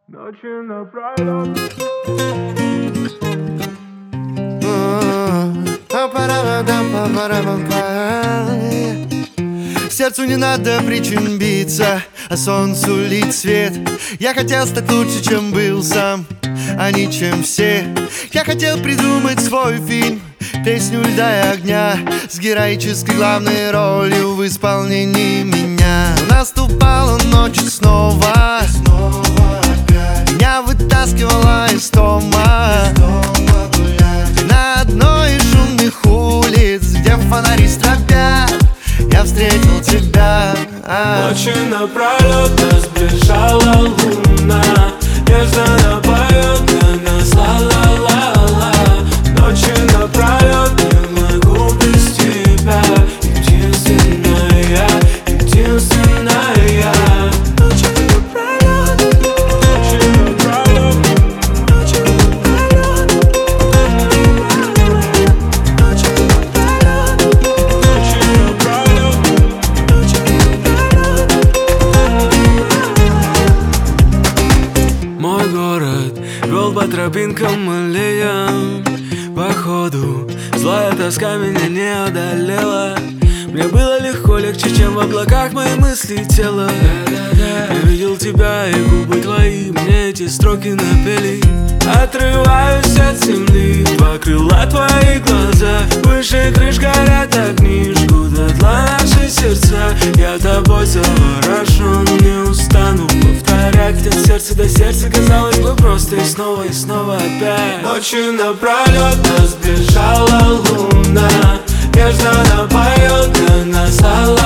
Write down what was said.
Ночи напролёт. Сердцу не надо причин биться, а солнцу лить свет. Я хотел стать лучше, чем был сам, а не чем все. Я хотел придумать свой фильм, песню льда и огня, с героической главной ролью в исполнении меня. Наступала ночь снова, меня вытаскивала из дома на одной из шумных улиц, где фонари стропят. Я встретил тебя. Ночи напролёт нас сближала луна, нежно напоет для нас ла-ла-ла-ла. Ночи напролёт не могу без тебя, единственная, единственная. Ночи напролёт, ночи напролёт, ночи напролёт, ночи напролёт, ночи напролёт. Мой город вел по тропинкам аллеям, походу злая тоска меня не одолела. Мне было легко, легче, чем в облаках мои мысли и тело. Я видел тебя и губы твои, мне эти строки напели. Отрываюсь от земли, два крыла твои глаза, выше крыш горят огни, жгут дотла наши сердца. Я тобой заворожен, не устану повторять. От сердца до сердца, казалось бы, просто и снова опять. Ночи напролёт нас сближала луна, нежно напоет для нас ла-ла.